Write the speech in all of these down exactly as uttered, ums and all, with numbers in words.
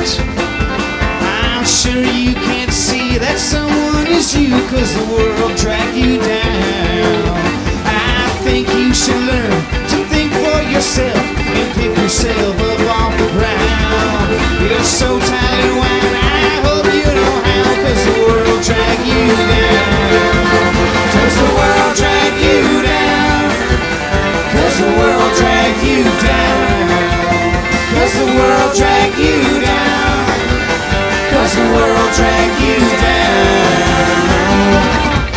I'm sure you can't see that someone is you, 'cause the world dragged you down. I think you should learn to think for yourself and pick yourself up off the ground. You're so tightly wound, I hope you know how, 'cause the world dragged you down. Does the world drag you down? Does the world drag you down? Does the world drag you down? Does the world drag you down?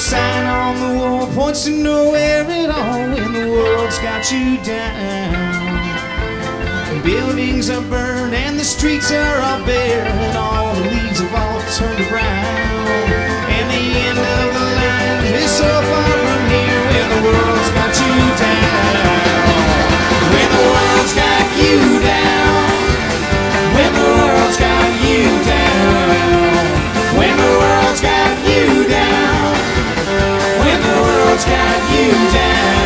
sign on the wall points to nowhere at all when the world's got you down. Buildings are burned and the streets are all bare, and all the leaves have all turned to brown. And the end of the line is so far from here when the world's got you down. When the world's got you down. When the world's got you down. When the world's got you down. When the world's got you down.